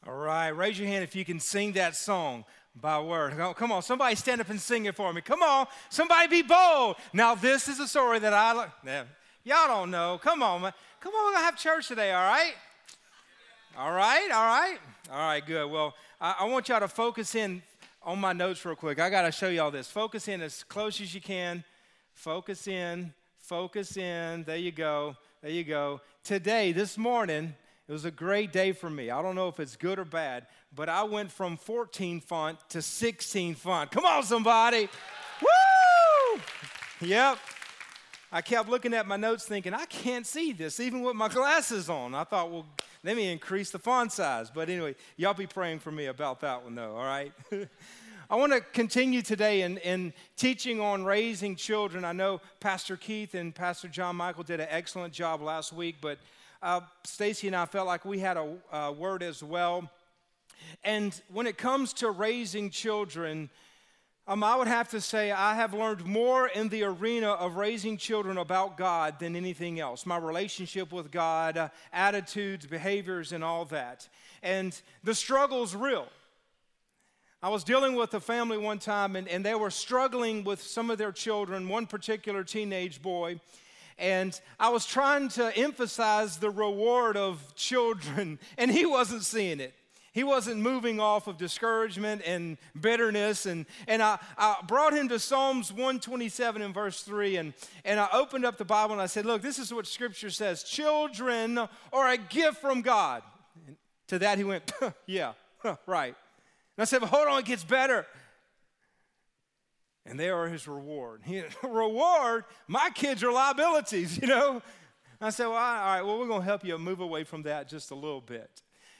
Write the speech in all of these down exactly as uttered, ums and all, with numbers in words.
All right, raise your hand if you can sing that song by word. Come on, somebody stand up and sing it for me. Come on, somebody be bold. Now, this is a story that I like. Y'all don't know. Come on, man. Come on, we're going to have church today, all right? All right, all right. All right, good. Well, I, I want y'all to focus in on my notes real quick. I got to show y'all this. Focus in as close as you can. Focus in, focus in. There you go, there you go. Today, this morning, it was a great day for me. I don't know if it's good or bad, but I went from fourteen font to sixteen font. Come on, somebody. Woo! Yep. I kept looking at my notes thinking, I can't see this even with my glasses on. I thought, well, let me increase the font size. But anyway, y'all be praying for me about that one, though, all right? I want to continue today in, in teaching on raising children. I know Pastor Keith and Pastor John Michael did an excellent job last week, but uh, Stacy and I felt like we had a, a word as well. And when it comes to raising children, um, I would have to say I have learned more in the arena of raising children about God than anything else. My relationship with God, uh, attitudes, behaviors, and all that. And the struggle's real. I was dealing with a family one time, and, and they were struggling with some of their children, one particular teenage boy. And I was trying to emphasize the reward of children, and he wasn't seeing it. He wasn't moving off of discouragement and bitterness. And, and I, I brought him to Psalms one twenty-seven and verse three, and, and I opened up the Bible and I said, look, this is what Scripture says. Children are a gift from God. And to that he went, yeah, right. And I said, well, hold on, it gets better. And they are his reward. He, reward? My kids are liabilities, you know. And I said, well, all right, well, we're going to help you move away from that just a little bit.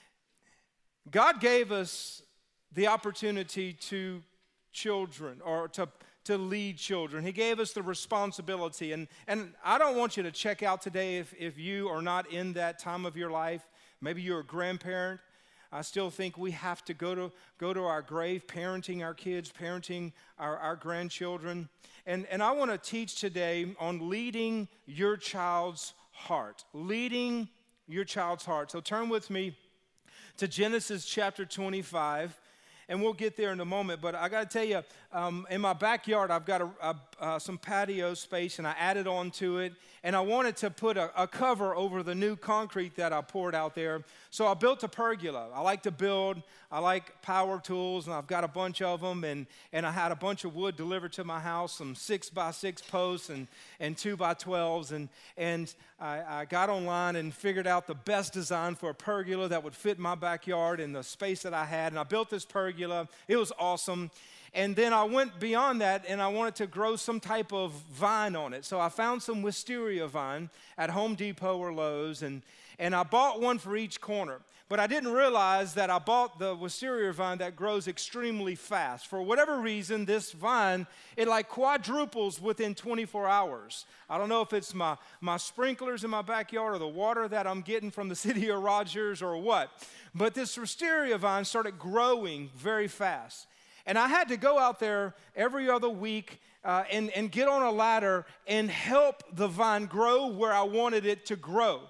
God gave us the opportunity to children or to, to lead children. He gave us the responsibility. And, and I don't want you to check out today if, if you are not in that time of your life. Maybe you're a grandparent. I still think we have to go to go to our grave, parenting our kids, parenting our, our grandchildren. And, and I want to teach today on leading your child's heart. Leading your child's heart. So turn with me to Genesis chapter twenty-five, and we'll get there in a moment. But I got to tell you, um, in my backyard, I've got a, a, uh, some patio space, and I added on to it. And I wanted to put a, a cover over the new concrete that I poured out there. So I built a pergola. I like to build. I like power tools, and I've got a bunch of them. And, and I had a bunch of wood delivered to my house, some six by six posts and, and two by twelves. And, and I, I got online and figured out the best design for a pergola that would fit my backyard and the space that I had. And I built this pergola. It was awesome. And then I went beyond that, and I wanted to grow some type of vine on it. So I found some wisteria vine at Home Depot or Lowe's, and, and I bought one for each corner. But I didn't realize that I bought the wisteria vine that grows extremely fast. For whatever reason, this vine, it like quadruples within twenty-four hours. I don't know if it's my, my sprinklers in my backyard or the water that I'm getting from the city of Rogers or what. But this wisteria vine started growing very fast. And I had to go out there every other week uh, and, and get on a ladder and help the vine grow where I wanted it to grow.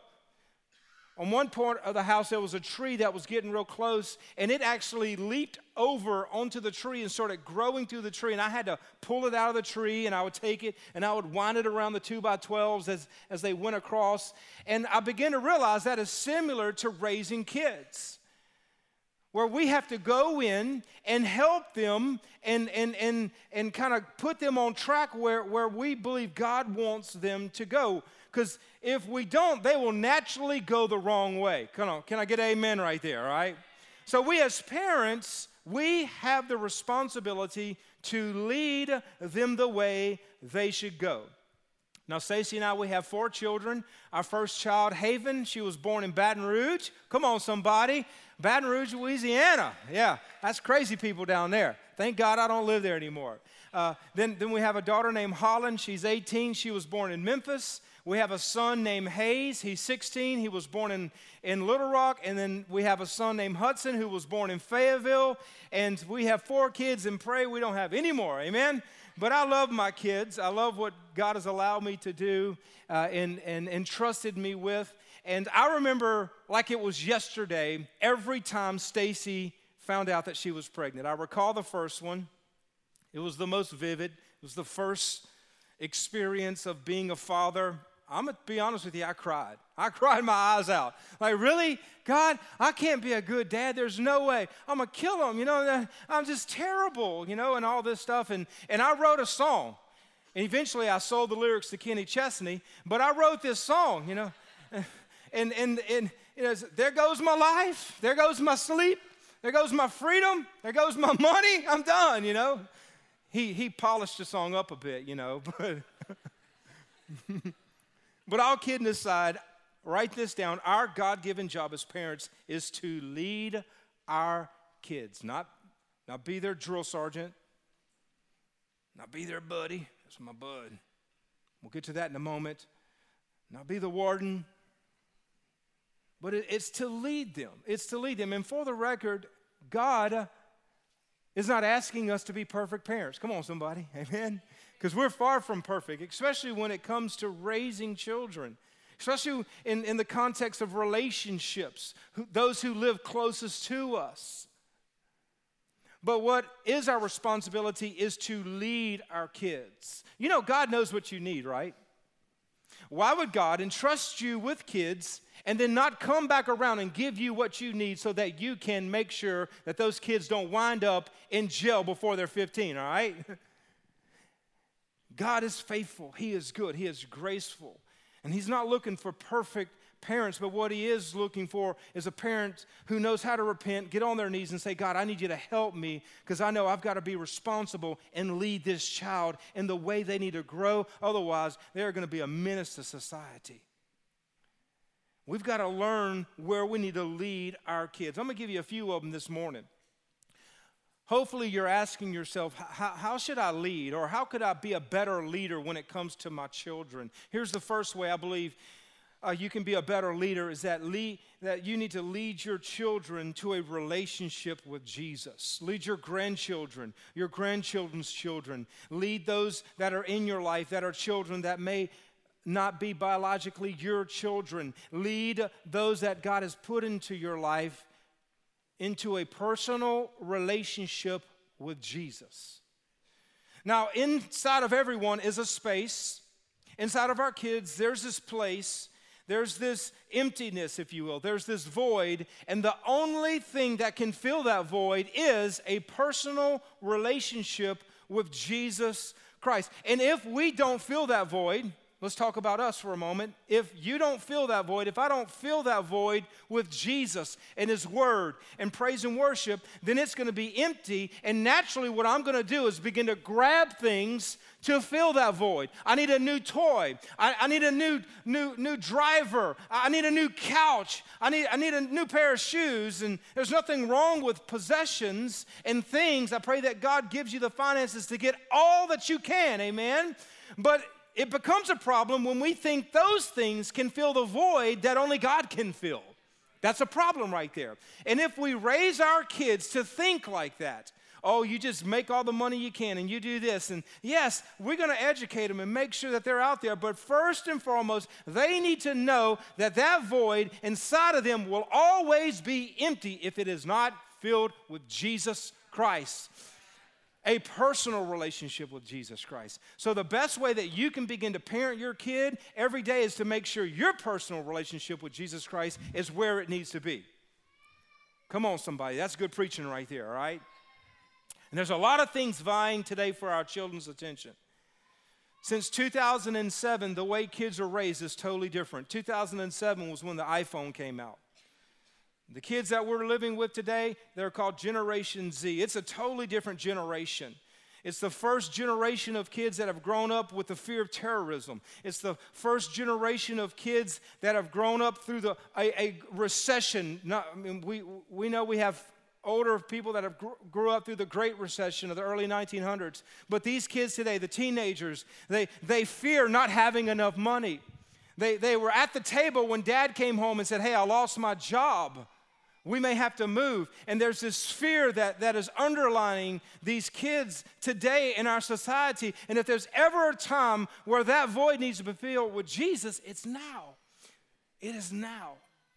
On one part of the house, there was a tree that was getting real close, and it actually leaped over onto the tree and started growing through the tree. And I had to pull it out of the tree, and I would take it, and I would wind it around the two by twelves as, as they went across. And I began to realize that is similar to raising kids, where we have to go in and help them and, and, and, and kind of put them on track where, where we believe God wants them to go. Because if we don't, they will naturally go the wrong way. Come on, can I get amen right there, all right? So we as parents, we have the responsibility to lead them the way they should go. Now, Stacy and I, we have four children. Our first child, Haven, she was born in Baton Rouge. Come on, somebody. Baton Rouge, Louisiana. Yeah, that's crazy people down there. Thank God I don't live there anymore. Uh, then, then we have a daughter named Holland. She's eighteen. She was born in Memphis. We have a son named Hayes. He's sixteen. He was born in, in Little Rock. And then we have a son named Hudson who was born in Fayetteville. And we have four kids, and pray we don't have any more. Amen? But I love my kids. I love what God has allowed me to do uh, and, and entrusted me with. And I remember like it was yesterday, every time Stacy found out that she was pregnant. I recall the first one. It was the most vivid. It was the first experience of being a father. I'm going to be honest with you, I cried. I cried my eyes out. Like, really? God, I can't be a good dad. There's no way. I'm going to kill him. You know, I'm just terrible, you know, and all this stuff. And, and I wrote a song. And eventually I sold the lyrics to Kenny Chesney. But I wrote this song, you know. And, and, and you know, there goes my life. There goes my sleep. There goes my freedom. There goes my money. I'm done, you know. He, he polished the song up a bit, you know. But, but all kidding aside, write this down. Our God-given job as parents is to lead our kids. Not, not be their drill sergeant. Not be their buddy. That's my bud. We'll get to that in a moment. Not be the warden. But it, it's to lead them. It's to lead them. And for the record, God is not asking us to be perfect parents. Come on, somebody. Amen? Because we're far from perfect, especially when it comes to raising children, especially in, in the context of relationships, who, those who live closest to us. But what is our responsibility is to lead our kids. You know, God knows what you need, right? Why would God entrust you with kids and then not come back around and give you what you need so that you can make sure that those kids don't wind up in jail before they're fifteen, all right? God is faithful. He is good. He is graceful. And he's not looking for perfect parents, but what he is looking for is a parent who knows how to repent, get on their knees and say, God, I need you to help me because I know I've got to be responsible and lead this child in the way they need to grow. Otherwise, they're going to be a menace to society. We've got to learn where we need to lead our kids. I'm going to give you a few of them this morning. Hopefully you're asking yourself, how, how should I lead, or how could I be a better leader when it comes to my children? Here's the first way I believe uh, you can be a better leader is that, lead, that you need to lead your children to a relationship with Jesus. Lead your grandchildren, your grandchildren's children. Lead those that are in your life that are children that may not be biologically your children. Lead those that God has put into your life into a personal relationship with Jesus. Now, inside of everyone is a space. Inside of our kids, there's this place. There's this emptiness, if you will. There's this void. And the only thing that can fill that void is a personal relationship with Jesus Christ. And if we don't fill that void, let's talk about us for a moment. If you don't fill that void, if I don't fill that void with Jesus and His Word and praise and worship, then it's going to be empty. And naturally what I'm going to do is begin to grab things to fill that void. I need a new toy. I, I need a new, new, new driver. I need a new couch. I need, I need a new pair of shoes. And there's nothing wrong with possessions and things. I pray that God gives you the finances to get all that you can. Amen? But it becomes a problem when we think those things can fill the void that only God can fill. That's a problem right there. And if we raise our kids to think like that, oh, you just make all the money you can and you do this. And yes, we're going to educate them and make sure that they're out there. But first and foremost, they need to know that that void inside of them will always be empty if it is not filled with Jesus Christ. A personal relationship with Jesus Christ. So the best way that you can begin to parent your kid every day is to make sure your personal relationship with Jesus Christ is where it needs to be. Come on, somebody. That's good preaching right there, all right? And there's a lot of things vying today for our children's attention. Since two thousand seven, the way kids are raised is totally different. two thousand seven was when the iPhone came out. The kids that we're living with today, they're called Generation Z. It's a totally different generation. It's the first generation of kids that have grown up with the fear of terrorism. It's the first generation of kids that have grown up through the, a, a recession. Not, I mean, we, we know we have older people that have gr- grew up through the Great Recession of the early nineteen hundreds. But these kids today, the teenagers, they, they fear not having enough money. They, they were at the table when Dad came home and said, hey, I lost my job. We may have to move. And there's this fear that, that is underlying these kids today in our society. And if there's ever a time where that void needs to be filled with Jesus, it's now. It is now.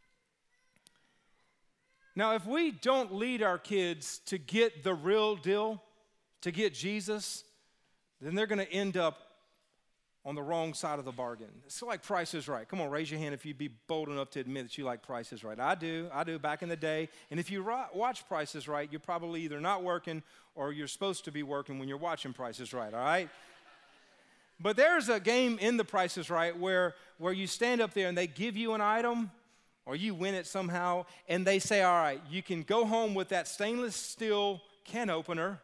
Now, if we don't lead our kids to get the real deal, to get Jesus, then they're going to end up on the wrong side of the bargain. It's like Price is Right. Come on, raise your hand if you'd be bold enough to admit that you like Price is Right. I do. I do back in the day. And if you watch Price is Right, you're probably either not working or you're supposed to be working when you're watching Price is Right, all right? But there's a game in the Price is Right where, where you stand up there and they give you an item or you win it somehow, and they say, all right, you can go home with that stainless steel can opener,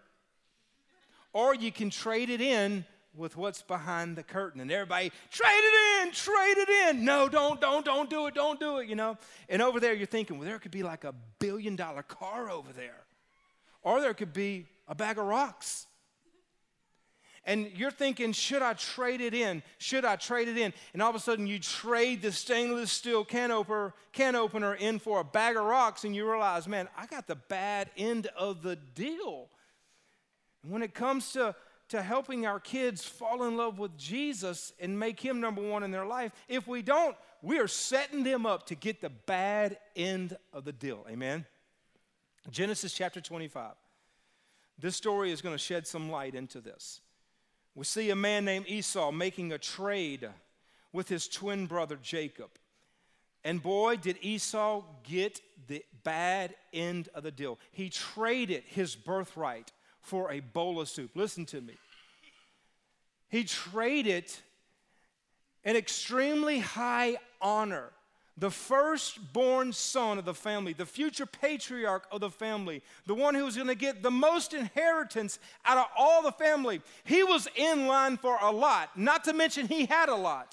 or you can trade it in with what's behind the curtain. And everybody, trade it in, trade it in. No, don't, don't, don't do it, don't do it, you know. And over there you're thinking, well, there could be like a billion dollar car over there. Or there could be a bag of rocks. And you're thinking, should I trade it in? Should I trade it in? And all of a sudden you trade the stainless steel can opener, can opener in for a bag of rocks, and you realize, man, I got the bad end of the deal. And when it comes to, to helping our kids fall in love with Jesus and make him number one in their life, if we don't, we are setting them up to get the bad end of the deal. Amen? Genesis chapter twenty-five. This story is going to shed some light into this. We see a man named Esau making a trade with his twin brother Jacob. And boy, did Esau get the bad end of the deal. He traded his birthright for a bowl of soup. Listen to me. He traded an extremely high honor. The firstborn son of the family, the future patriarch of the family, the one who was going to get the most inheritance out of all the family. He was in line for a lot, not to mention he had a lot.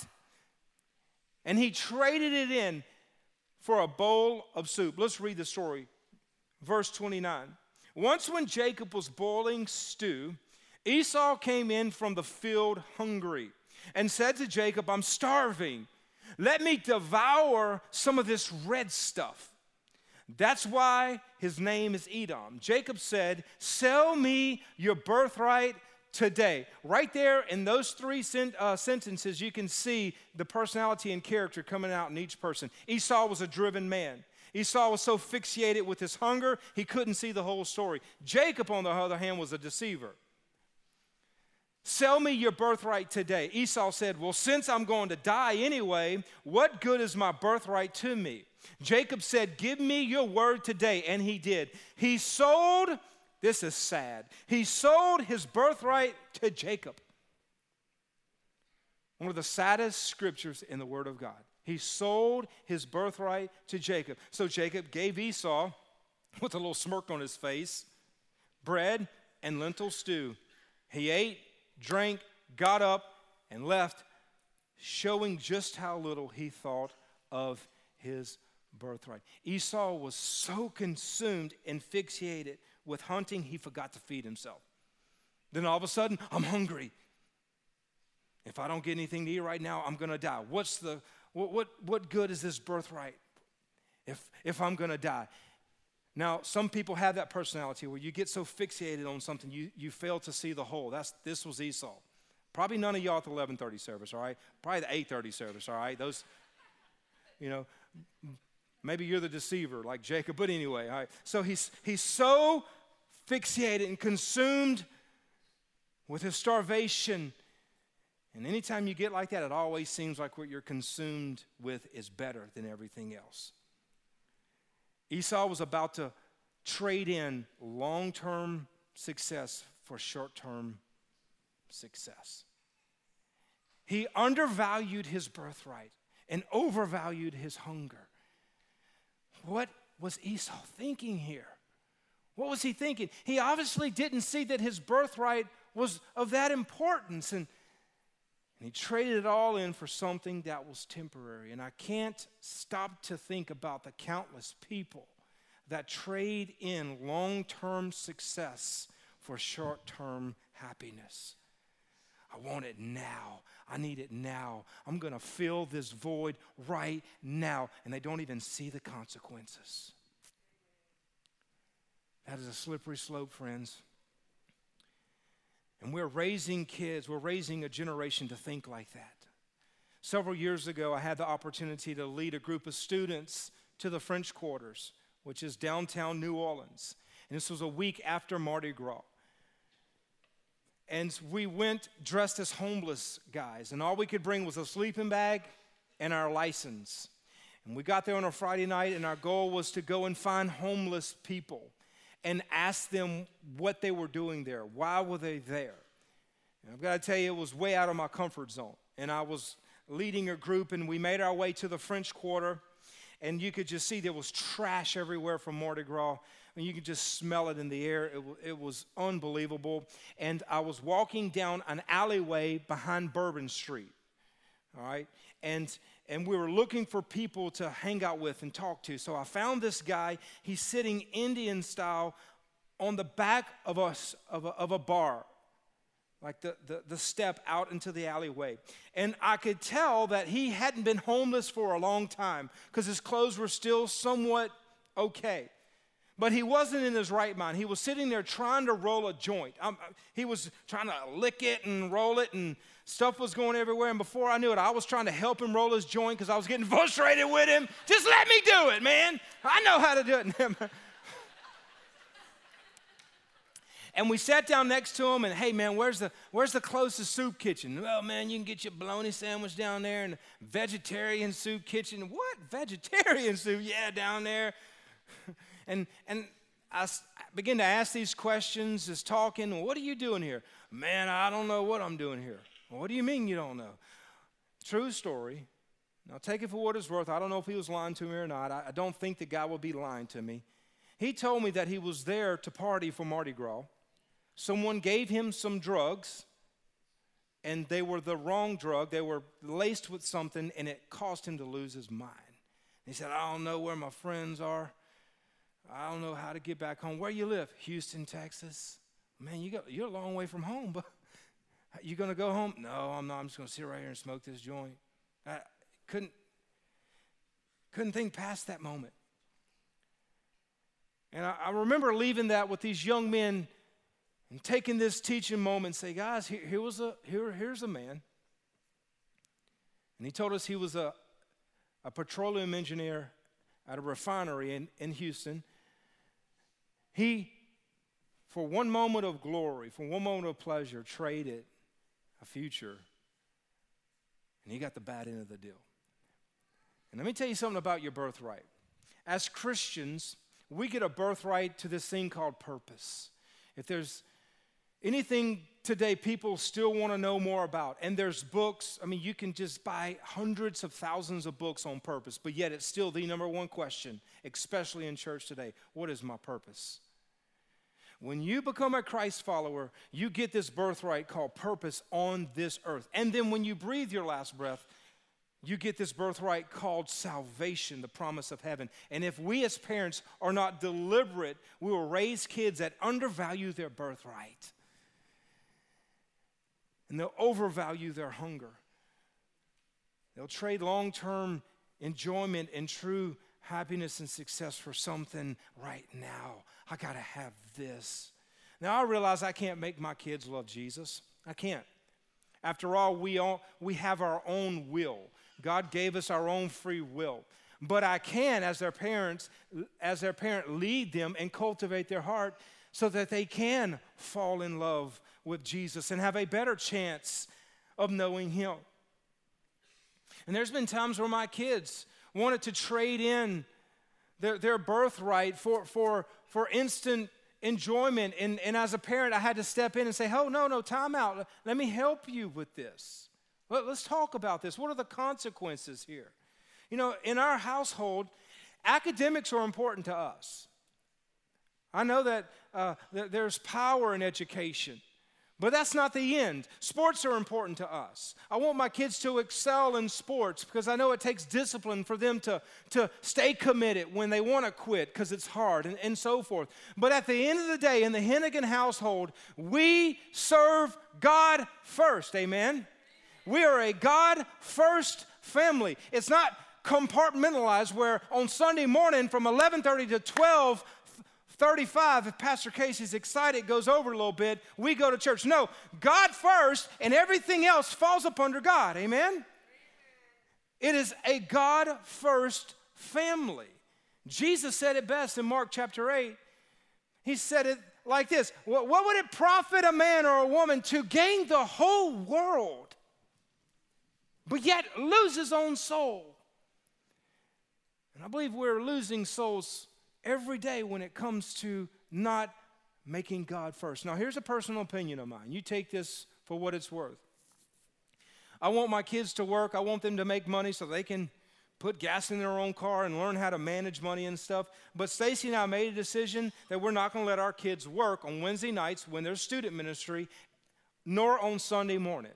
And he traded it in for a bowl of soup. Let's read the story. Verse twenty-nine. Once when Jacob was boiling stew, Esau came in from the field hungry and said to Jacob, I'm starving. Let me devour some of this red stuff. That's why his name is Edom. Jacob said, sell me your birthright today. Right there in those three sen- uh, sentences, you can see the personality and character coming out in each person. Esau was a driven man. Esau was so fixated with his hunger, he couldn't see the whole story. Jacob, on the other hand, was a deceiver. Sell me your birthright today. Esau said, well, since I'm going to die anyway, what good is my birthright to me? Jacob said, give me your word today. And he did. He sold, this is sad, he sold his birthright to Jacob. One of the saddest scriptures in the Word of God. He sold his birthright to Jacob. So Jacob gave Esau, with a little smirk on his face, bread and lentil stew. He ate, drank, got up, and left, showing just how little he thought of his birthright. Esau was so consumed and fixated with hunting, he forgot to feed himself. Then all of a sudden, I'm hungry. If I don't get anything to eat right now, I'm going to die. What's the what, what what good is this birthright if if I'm going to die? Now, some people have that personality where you get so fixated on something, you, you fail to see the whole. That's, this was Esau. Probably none of y'all at the eleven thirty service, all right? Probably the eight thirty service, all right? Those, you know, maybe you're the deceiver like Jacob, but anyway, all right? So he's, he's so fixated and consumed with his starvation. And anytime you get like that, it always seems like what you're consumed with is better than everything else. Esau was about to trade in long-term success for short-term success. He undervalued his birthright and overvalued his hunger. What was Esau thinking here? What was he thinking? He obviously didn't see that his birthright was of that importance, and And he traded it all in for something that was temporary. And I can't stop to think about the countless people that trade in long-term success for short-term happiness. I want it now. I need it now. I'm going to fill this void right now. And they don't even see the consequences. That is a slippery slope, friends. And we're raising kids, we're raising a generation to think like that. Several years ago, I had the opportunity to lead a group of students to the French Quarters, which is downtown New Orleans. And this was a week after Mardi Gras. And we went dressed as homeless guys, and all we could bring was a sleeping bag and our license. And we got there on a Friday night, and our goal was to go and find homeless people and ask them what they were doing there. Why were they there? And I've got to tell you, it was way out of my comfort zone. And I was leading a group, and we made our way to the French Quarter, and you could just see there was trash everywhere from Mardi Gras. And you could just smell it in the air. It, it was unbelievable. And I was walking down an alleyway behind Bourbon Street, all right? And, and we were looking for people to hang out with and talk to. So I found this guy. He's sitting Indian style on the back of a, of a, of a bar, like the, the, the step out into the alleyway. And I could tell that he hadn't been homeless for a long time because his clothes were still somewhat okay. But he wasn't in his right mind. He was sitting there trying to roll a joint. Um, he was trying to lick it and roll it, and stuff was going everywhere. And before I knew it, I was trying to help him roll his joint because I was getting frustrated with him. Just let me do it, man. I know how to do it. And we sat down next to him, and hey, man, where's the, where's the closest soup kitchen? Well, man, you can get your bologna sandwich down there, and vegetarian soup kitchen. What? Vegetarian soup? Yeah, down there. And and I begin to ask these questions, is talking, well, what are you doing here? Man, I don't know what I'm doing here. Well, what do you mean you don't know? True story. Now, take it for what it's worth. I don't know if he was lying to me or not. I, I don't think the guy will be lying to me. He told me that he was there to party for Mardi Gras. Someone gave him some drugs, and they were the wrong drug. They were laced with something, and it caused him to lose his mind. He said, I don't know where my friends are. I don't know how to get back home. Where you live? Houston, Texas. Man, you got, you're a long way from home, but you going to go home? No, I'm not. I'm just going to sit right here and smoke this joint. I couldn't, couldn't think past that moment. And I, I remember leaving that with these young men and taking this teaching moment and say, guys, here, here was a, here, here's a man. And he told us he was a, a petroleum engineer at a refinery in, in Houston. He, for one moment of glory, for one moment of pleasure, traded a future, and he got the bad end of the deal. And let me tell you something about your birthright. As Christians, we get a birthright to this thing called purpose. If there's anything today people still want to know more about, and there's books, I mean, you can just buy hundreds of thousands of books on purpose, but yet it's still the number one question, especially in church today. What is my purpose? When you become a Christ follower, you get this birthright called purpose on this earth. And then when you breathe your last breath, you get this birthright called salvation, the promise of heaven. And if we as parents are not deliberate, we will raise kids that undervalue their birthright. And they'll overvalue their hunger. They'll trade long-term enjoyment and true happiness and success for something right now. I got to have this. Now, I realize I can't make my kids love Jesus. I can't. After all, we all we have our own will. God gave us our own free will. But I can, as their parents, as their parent, lead them and cultivate their heart so that they can fall in love with Jesus and have a better chance of knowing Him. And there's been times where my kids wanted to trade in their, their birthright for, for, for instant enjoyment. And, and as a parent, I had to step in and say, oh, no, no, time out. Let me help you with this. Let, let's talk about this. What are the consequences here? You know, in our household, academics are important to us. I know that uh, th- there's power in education. But that's not the end. Sports are important to us. I want my kids to excel in sports because I know it takes discipline for them to, to stay committed when they want to quit because it's hard and, and so forth. But at the end of the day, in the Hennigan household, we serve God first. Amen? We are a God-first family. It's not compartmentalized where on Sunday morning from eleven thirty to twelve thirty-five, if Pastor Casey's excited, goes over a little bit, we go to church. No, God first, and everything else falls up under God. Amen? It is a God-first family. Jesus said it best in Mark chapter eight. He said it like this: what would it profit a man or a woman to gain the whole world, but yet lose his own soul? And I believe we're losing souls every day when it comes to not making God first. Now, here's a personal opinion of mine. You take this for what it's worth. I want my kids to work. I want them to make money so they can put gas in their own car and learn how to manage money and stuff. But Stacy and I made a decision that we're not going to let our kids work on Wednesday nights when there's student ministry, nor on Sunday morning.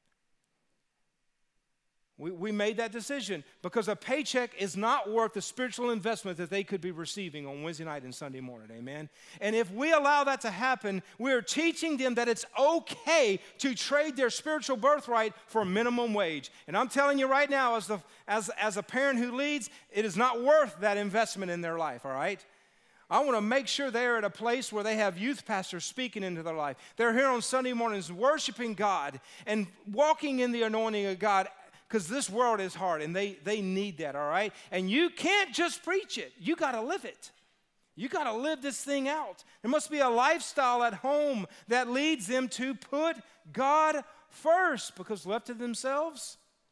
We, we made that decision because a paycheck is not worth the spiritual investment that they could be receiving on Wednesday night and Sunday morning, amen? And if we allow that to happen, we're teaching them that it's okay to trade their spiritual birthright for minimum wage. And I'm telling you right now, as, the, as, as a parent who leads, it is not worth that investment in their life, all right? I want to make sure they're at a place where they have youth pastors speaking into their life. They're here on Sunday mornings worshiping God and walking in the anointing of God, because this world is hard, and they, they need that, all right? And you can't just preach it. You got to live it. You got to live this thing out. There must be a lifestyle at home that leads them to put God first, because left to themselves,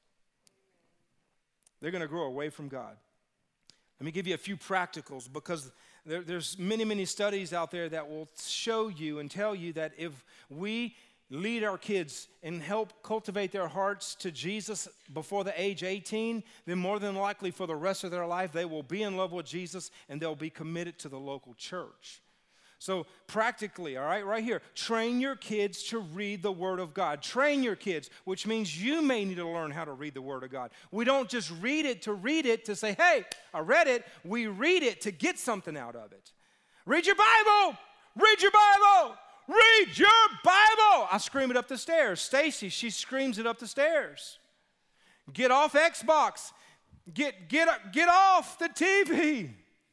they're going to grow away from God. Let me give you a few practicals, because there, there's many, many studies out there that will show you and tell you that if we lead our kids and help cultivate their hearts to Jesus before the age eighteen, then more than likely for the rest of their life, they will be in love with Jesus and they'll be committed to the local church. So practically, all right, right here, train your kids to read the Word of God. Train your kids, which means you may need to learn how to read the Word of God. We don't just read it to read it to say, hey, I read it. We read it to get something out of it. Read your Bible. Read your Bible. Read your Bible. I scream it up the stairs. Stacy, she screams it up the stairs. Get off Xbox. Get, get, get off the T V.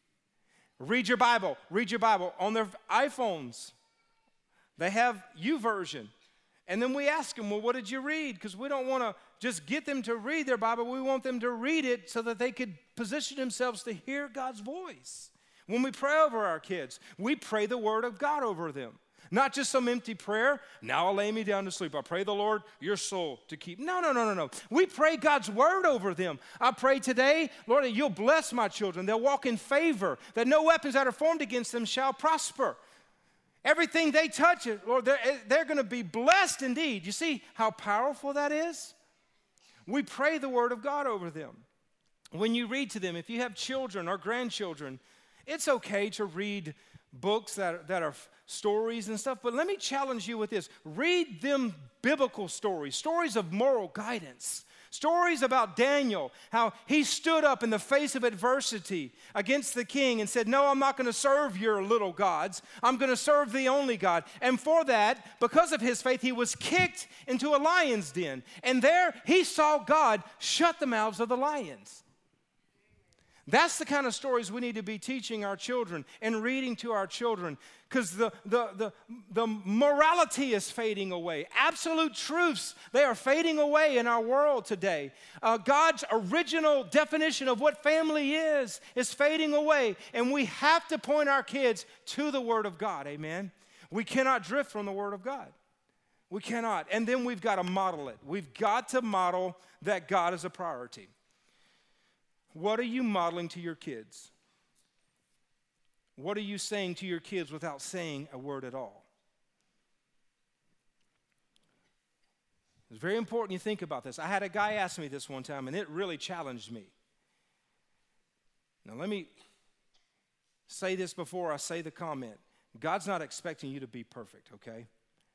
Read your Bible. Read your Bible. On their iPhones, they have YouVersion. And then we ask them, well, what did you read? Because we don't want to just get them to read their Bible. We want them to read it so that they could position themselves to hear God's voice. When we pray over our kids, we pray the Word of God over them. Not just some empty prayer. Now I'll lay me down to sleep. I pray the Lord your soul to keep. No, no, no, no, no. We pray God's word over them. I pray today, Lord, that you'll bless my children. They'll walk in favor, that no weapons that are formed against them shall prosper. Everything they touch, Lord, they're, they're going to be blessed indeed. You see how powerful that is? We pray the word of God over them. When you read to them, if you have children or grandchildren, it's okay to read books that, that are stories and stuff, but let me challenge you with this. Read them biblical stories, stories of moral guidance, stories about Daniel, how he stood up in the face of adversity against the king and said, no, I'm not going to serve your little gods. I'm going to serve the only God. And for that, because of his faith, he was kicked into a lion's den. And there he saw God shut the mouths of the lions. That's the kind of stories we need to be teaching our children and reading to our children, because the, the, the, the morality is fading away. Absolute truths, they are fading away in our world today. Uh, God's original definition of what family is is fading away, and we have to point our kids to the Word of God, amen? We cannot drift from the Word of God. We cannot. And then we've got to model it. We've got to model that God is a priority. What are you modeling to your kids? What are you saying to your kids without saying a word at all? It's very important you think about this. I had a guy ask me this one time, and it really challenged me. Now, let me say this before I say the comment. God's not expecting you to be perfect, okay?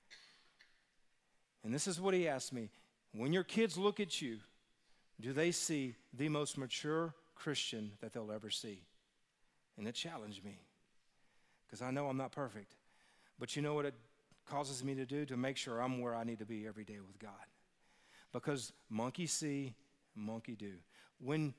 And this is what he asked me. When your kids look at you, do they see the most mature Christian that they'll ever see? And it challenged me, because I know I'm not perfect. But you know what it causes me to do? To make sure I'm where I need to be every day with God. Because monkey see, monkey do. When,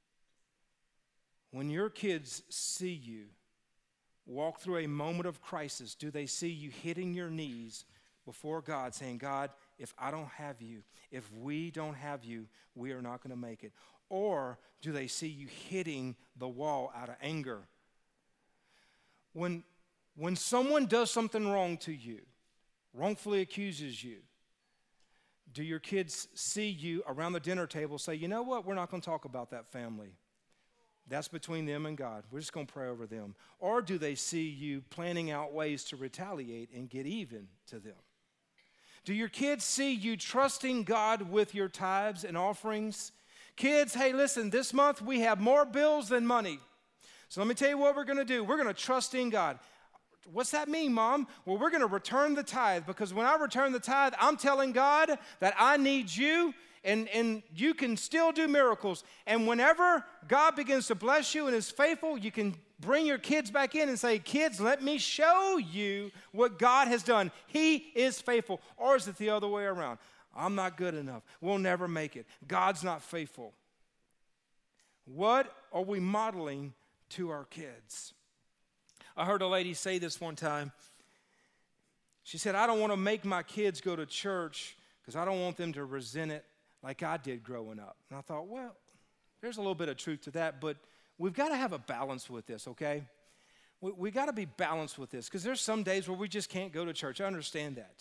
when your kids see you walk through a moment of crisis, do they see you hitting your knees before God saying, God, if I don't have you, if we don't have you, we are not going to make it? Or do they see you hitting the wall out of anger? When, when someone does something wrong to you, wrongfully accuses you, do your kids see you around the dinner table say, you know what, we're not going to talk about that family. That's between them and God. We're just going to pray over them. Or do they see you planning out ways to retaliate and get even to them? Do your kids see you trusting God with your tithes and offerings? Kids, hey, listen, this month we have more bills than money. So let me tell you what we're going to do. We're going to trust in God. What's that mean, Mom? Well, we're going to return the tithe, because when I return the tithe, I'm telling God that I need you, and, and you can still do miracles. And whenever God begins to bless you and is faithful, you can bring your kids back in and say, kids, let me show you what God has done. He is faithful. Or is it the other way around? I'm not good enough. We'll never make it. God's not faithful. What are we modeling to our kids? I heard a lady say this one time. She said, I don't want to make my kids go to church because I don't want them to resent it like I did growing up. And I thought, well, there's a little bit of truth to that, but we've got to have a balance with this, okay? We, we got to be balanced with this, because there's some days where we just can't go to church. I understand that.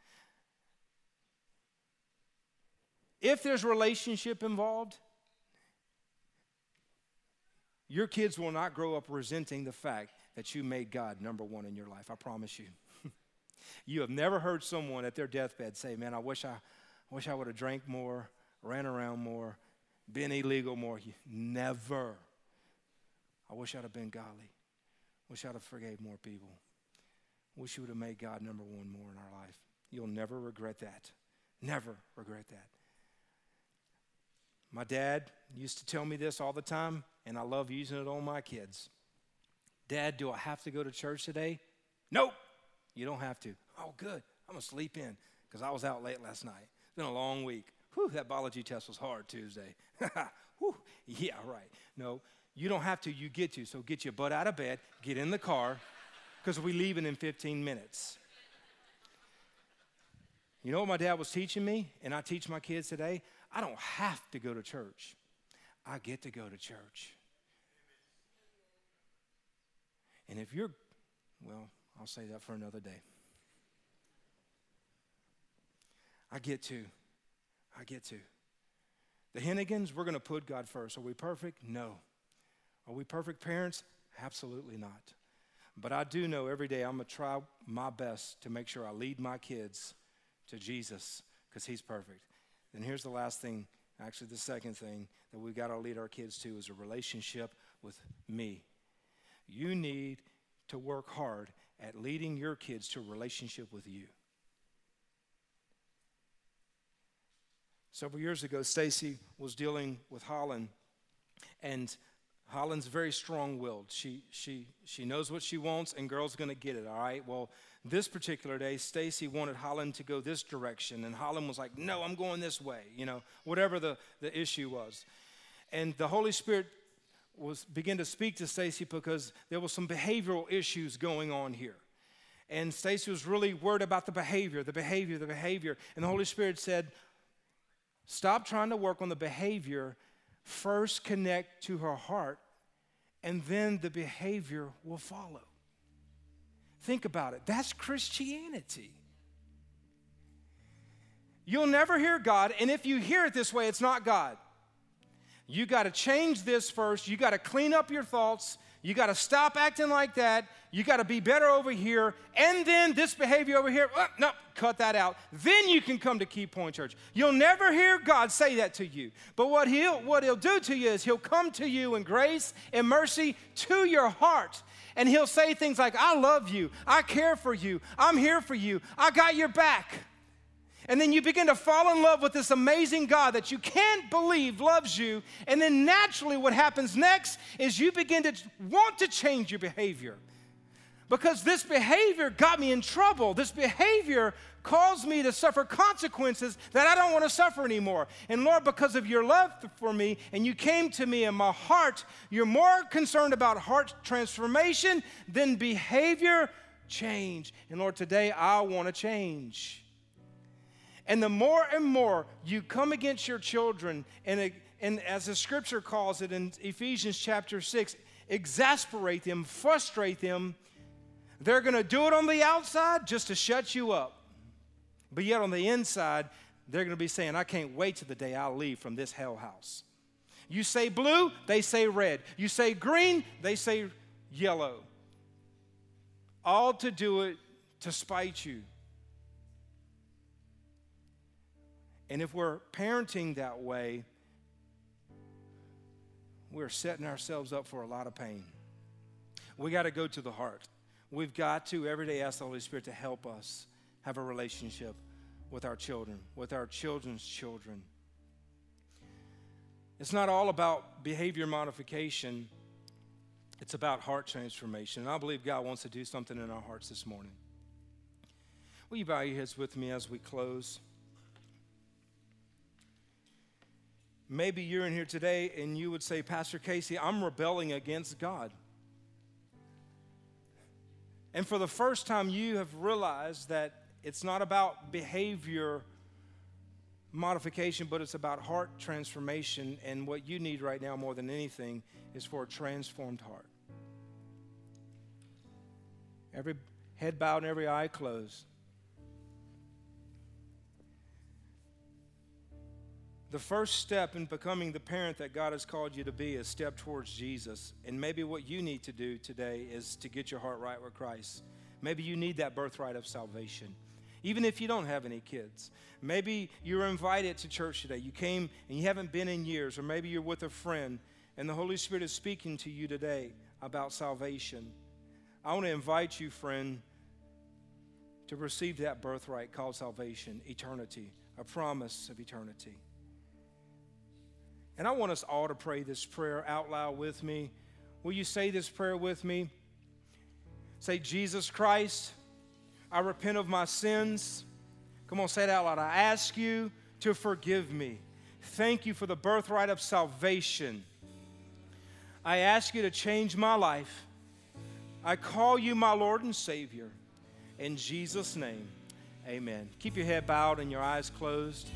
If there's relationship involved, your kids will not grow up resenting the fact that you made God number one in your life. I promise you. You have never heard someone at their deathbed say, man, I wish I, I wish I would have drank more, ran around more, been illegal more. Never. I wish I'd have been godly. Wish I'd have forgave more people. Wish you would have made God number one more in our life. You'll never regret that. Never regret that. My dad used to tell me this all the time, and I love using it on my kids. Dad, do I have to go to church today? Nope, you don't have to. Oh, good. I'm going to sleep in because I was out late last night. It's been a long week. Whew, that biology test was hard Tuesday. Whew, yeah, right. No, you don't have to. You get to. So get your butt out of bed, get in the car, because we're leaving in fifteen minutes. You know what my dad was teaching me, and I teach my kids today? I don't have to go to church. I get to go to church. And if you're, well, I'll say that for another day. I get to. I get to. The Hennigans, we're going to put God first. Are we perfect? No. Are we perfect parents? Absolutely not. But I do know every day I'm going to try my best to make sure I lead my kids to Jesus, because he's perfect. And here's the last thing, actually the second thing that we got to lead our kids to is a relationship with me. You need to work hard at leading your kids to a relationship with you. Several years ago, Stacy was dealing with Holland, and Holland's very strong-willed. She she she knows what she wants, and girl's going to get it, all right? Well, this particular day, Stacy wanted Holland to go this direction, and Holland was like, no, I'm going this way, you know, whatever the, the issue was. And the Holy Spirit was began to speak to Stacy because there was some behavioral issues going on here. And Stacy was really worried about the behavior, the behavior, the behavior. And the Holy Spirit said, stop trying to work on the behavior. First connect to her heart, and then the behavior will follow. Think about it. That's Christianity. You'll never hear God, and if you hear it this way, it's not God. You got to change this first. You got to clean up your thoughts. You got to stop acting like that. You got to be better over here. And then this behavior over here, oh, no, cut that out. Then you can come to Key Point Church. You'll never hear God say that to you. But what he'll, what he'll do to you is he'll come to you in grace and mercy to your heart. And he'll say things like, I love you. I care for you. I'm here for you. I got your back. And then you begin to fall in love with this amazing God that you can't believe loves you. And then naturally what happens next is you begin to want to change your behavior. Because this behavior got me in trouble. This behavior caused me to suffer consequences that I don't want to suffer anymore. And Lord, because of your love for me, and you came to me in my heart, you're more concerned about heart transformation than behavior change. And Lord, today I want to change. And the more and more you come against your children, and, and as the scripture calls it in Ephesians chapter six, exasperate them, frustrate them, they're going to do it on the outside just to shut you up. But yet on the inside, they're going to be saying, I can't wait till the day I leave from this hell house. You say blue, they say red. You say green, they say yellow. All to do it to spite you. And if we're parenting that way, we're setting ourselves up for a lot of pain. We got to go to the heart. We've got to every day ask the Holy Spirit to help us have a relationship with our children, with our children's children. It's not all about behavior modification. It's about heart transformation. And I believe God wants to do something in our hearts this morning. Will you bow your heads with me as we close? Maybe you're in here today and you would say, Pastor Casey, I'm rebelling against God. And for the first time, you have realized that it's not about behavior modification, but it's about heart transformation. And what you need right now more than anything is for a transformed heart. Every head bowed and every eye closed. The first step in becoming the parent that God has called you to be is step towards Jesus. And maybe what you need to do today is to get your heart right with Christ. Maybe you need that birthright of salvation. Even if you don't have any kids. Maybe you're invited to church today. You came and you haven't been in years. Or maybe you're with a friend and the Holy Spirit is speaking to you today about salvation. I want to invite you, friend, to receive that birthright called salvation, eternity, a promise of eternity. And I want us all to pray this prayer out loud with me. Will you say this prayer with me? Say, Jesus Christ, I repent of my sins. Come on, say it out loud. I ask you to forgive me. Thank you for the birthright of salvation. I ask you to change my life. I call you my Lord and Savior. In Jesus' name, amen. Keep your head bowed and your eyes closed.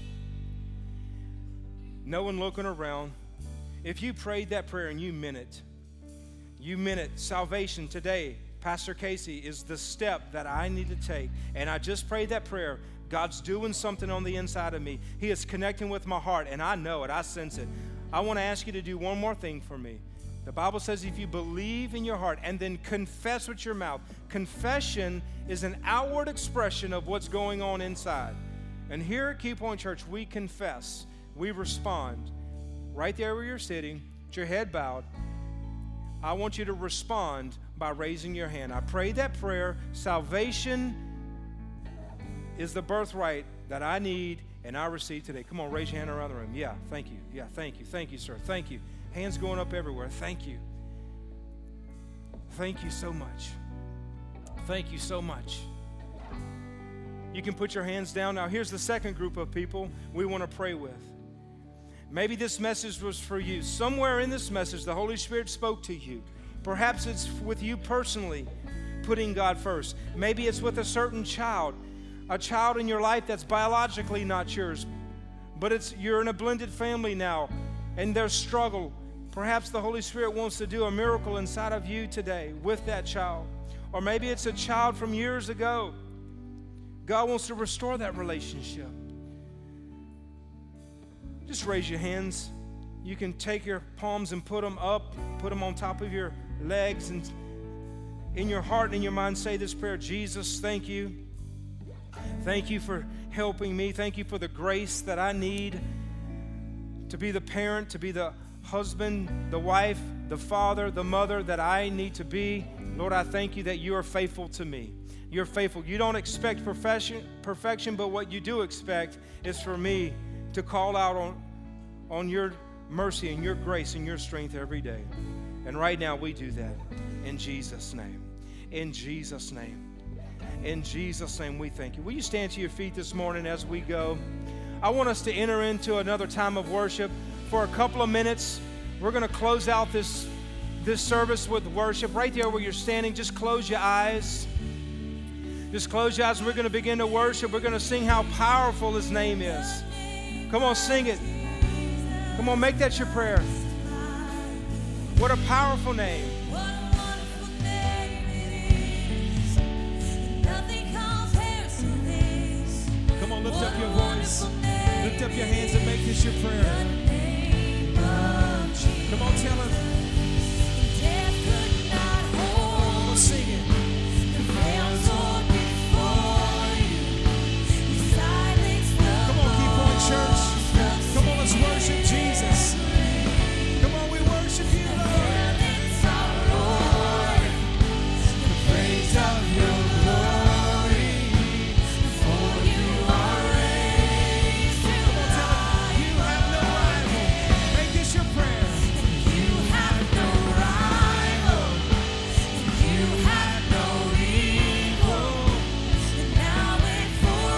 No one looking around. If you prayed that prayer and you meant it, you meant it, salvation today, Pastor Casey, is the step that I need to take. And I just prayed that prayer. God's doing something on the inside of me. He is connecting with my heart, and I know it. I sense it. I want to ask you to do one more thing for me. The Bible says if you believe in your heart and then confess with your mouth, confession is an outward expression of what's going on inside. And here at Key Point Church, we confess. We respond. Right there where you're sitting, with your head bowed, I want you to respond by raising your hand. I prayed that prayer. Salvation is the birthright that I need and I receive today. Come on, raise your hand around the room. Yeah, thank you. Yeah, thank you. Thank you, sir. Thank you. Hands going up everywhere. Thank you. Thank you so much. Thank you so much. You can put your hands down. Now, here's the second group of people we want to pray with. Maybe this message was for you. Somewhere in this message, the Holy Spirit spoke to you. Perhaps it's with you personally, putting God first. Maybe it's with a certain child, a child in your life that's biologically not yours, but it's you're in a blended family now, and there's struggle. Perhaps the Holy Spirit wants to do a miracle inside of you today with that child. Or maybe it's a child from years ago. God wants to restore that relationship. Just raise your hands. You can take your palms and put them up, put them on top of your legs, and in your heart and in your mind say this prayer. Jesus, thank you. Thank you for helping me. Thank you for the grace that I need to be the parent, to be the husband, the wife, the father, the mother that I need to be. Lord, I thank you that you are faithful to me. You're faithful. You don't expect perfection, perfection, but what you do expect is for me to call out on, on your mercy and your grace and your strength every day. And right now we do that in Jesus' name. In Jesus' name. In Jesus' name we thank you. Will you stand to your feet this morning as we go? I want us to enter into another time of worship for a couple of minutes. We're going to close out this, this service with worship. Right there where you're standing, just close your eyes. Just close your eyes and we're going to begin to worship. We're going to sing how powerful His name is. Come on, sing it. Come on, make that your prayer. What a powerful name. Come on, lift up your voice. Lift up your hands and make this your prayer. Come on, tell Him. Come on, sing it. Come on, Key Point Church. Come on, let's worship Jesus. Come on, we worship You, Lord. The praise of Your glory, for You are raised. Come on, tell Him, You have no rival. Make this your prayer. You have no rival. You have no equal. And now and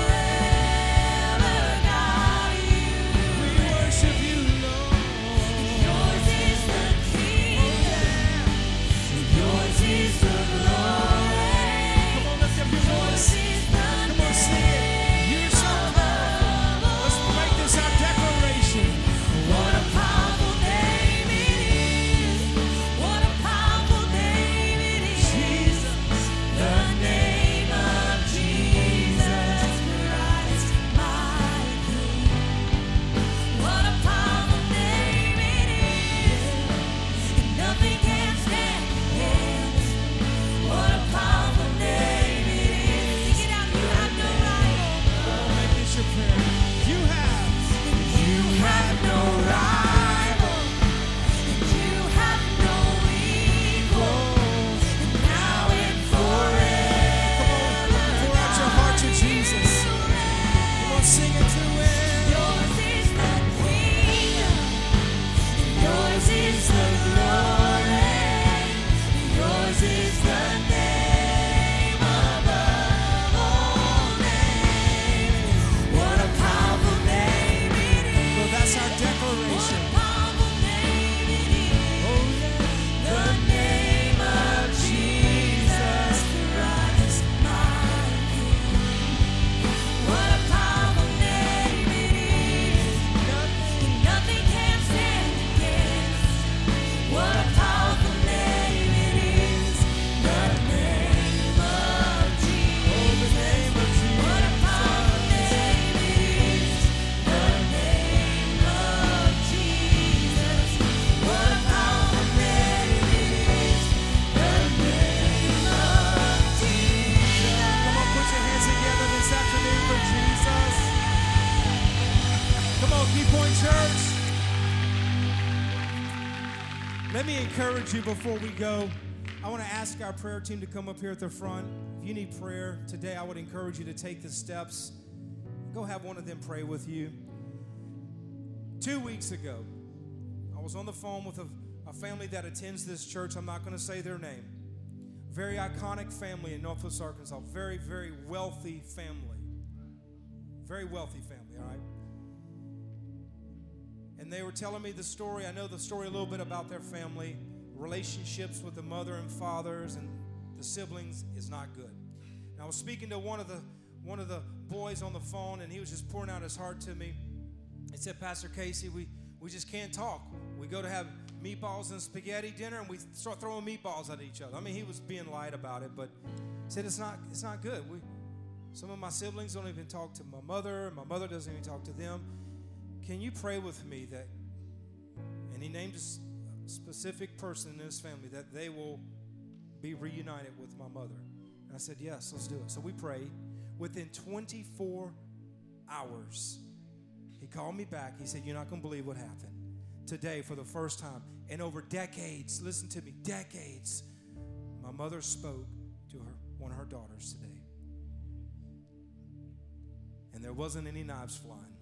forever, God, You. We worship You, Lord. Yours is the kingdom. Yours is the glory. Come on, lift up your voice. Come on, sing it. You're so powerful. Let's make this our declaration. What a powerful name it is. What a powerful name it is. Jesus, the name of Jesus Christ, my King. What a powerful name it is. And nothing can stand against. What a powerful name it is. Sing it out. You have no rival. Oh, make this your prayer. You have. You have no rival. And you have no equal. And now and forever. Come on, pour out your heart to Jesus. Come on, sing it to Him. Yours is the kingdom. Yours is the glory. Yours is the name above all names. What a powerful name it is. Well, that's our declaration. What a powerful name it is. Oh, yeah. The name of Jesus Christ, my King. What a powerful name it is. And nothing can stand against. What a powerful name it is. The name of Jesus. Oh, the name of Jesus. What a powerful name it is. The name of Jesus. What a powerful name it is. The name of Jesus. Come on, put your hands together this afternoon for Jesus. Come on, Key Point Church. Let me encourage you before we go. I want to ask our prayer team to come up here at the front. If you need prayer today, I would encourage you to take the steps. Go have one of them pray with you. Two weeks ago, I was on the phone with a, a family that attends this church. I'm not going to say their name. Very iconic family in Northwest Arkansas. Very, very wealthy family. Very wealthy family, all right? And they were telling me the story. I know the story a little bit about their family. Relationships with the mother and fathers and the siblings is not good. And I was speaking to one of the one of the boys on the phone, and he was just pouring out his heart to me. He said, Pastor Casey, we, we just can't talk. We go to have meatballs and spaghetti dinner, and we start throwing meatballs at each other. I mean, he was being light about it, but he said it's not it's not good. We some of my siblings don't even talk to my mother, and my mother doesn't even talk to them. Can you pray with me that, and he named a specific person in his family, that they will be reunited with my mother? And I said, yes, let's do it. So we prayed. Within twenty-four hours, he called me back. He said, you're not going to believe what happened. Today, for the first time in over decades, listen to me, decades, my mother spoke to her one of her daughters today. And there wasn't any knives flying.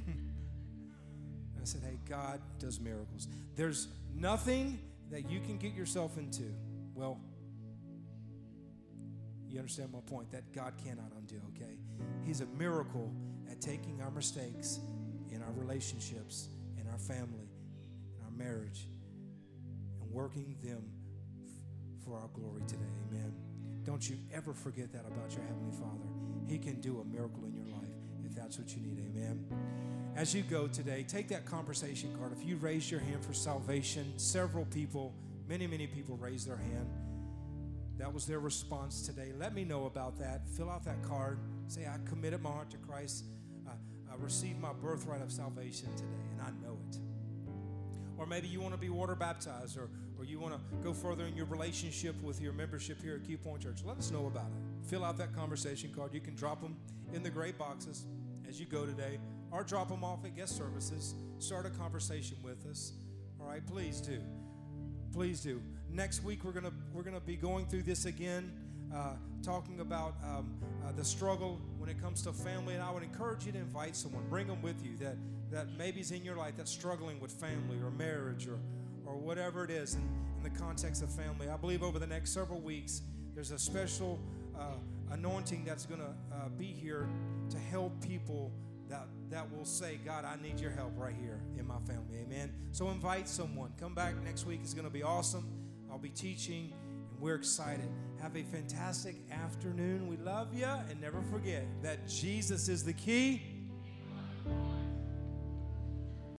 I said, hey, God does miracles. There's nothing that you can get yourself into. Well, you understand my point, that God cannot undo, okay? He's a miracle at taking our mistakes in our relationships, in our family, in our marriage, and working them f- for our glory today, amen. Don't you ever forget that about your Heavenly Father. He can do a miracle in your life if that's what you need. Amen. As you go today, take that conversation card. If you raised your hand for salvation, several people, many, many people raised their hand. That was their response today. Let me know about that. Fill out that card. Say, I committed my heart to Christ. I, I received my birthright of salvation today, and I know it. Or maybe you want to be water baptized, or, or you want to go further in your relationship with your membership here at Key Point Church. Let us know about it. Fill out that conversation card. You can drop them in the gray boxes as you go today, or drop them off at guest services. Start a conversation with us. All right, please do. Please do. Next week we're gonna we're gonna be going through this again, uh, talking about um, uh, the struggle when it comes to family. And I would encourage you to invite someone, bring them with you that that maybe is in your life that's struggling with family or marriage or or whatever it is in, in the context of family. I believe over the next several weeks there's a special uh, anointing that's gonna uh, be here to help people that that will say, God, I need your help right here in my family. Amen. So invite someone. Come back next week. It's going to be awesome. I'll be teaching, and we're excited. Have a fantastic afternoon. We love you, and never forget that Jesus is the key